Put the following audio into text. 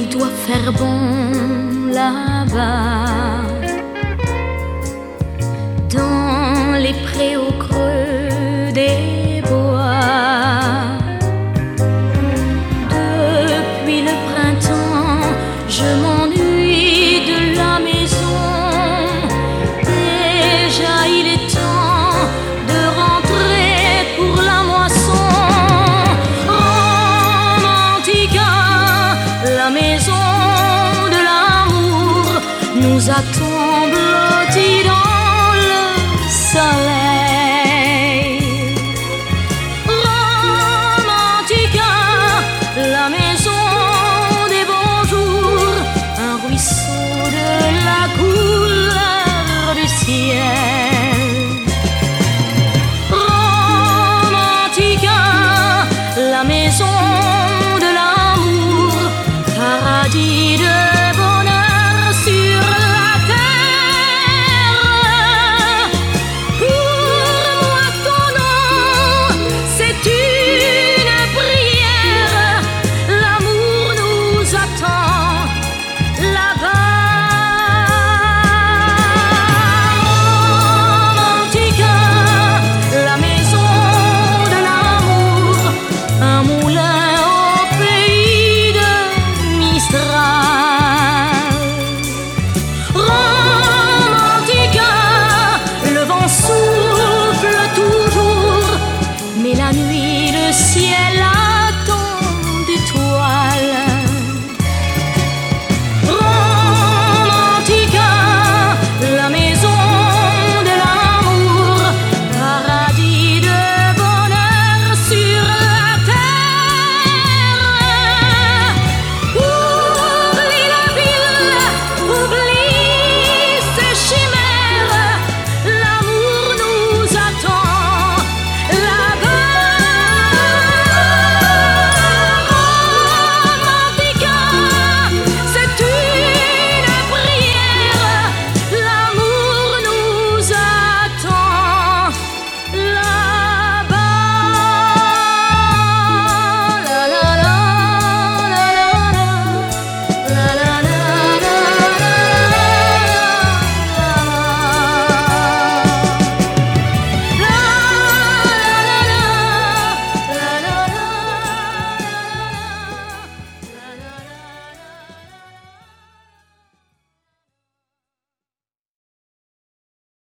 il doit faire bon là-bas, dans les prés au creux des bois. Depuis le printemps, je m'ennuie de la maison. Déjà il est temps de rentrer pour la moisson. Romantica, la maison de l'amour nous attend blottis dans le soleil.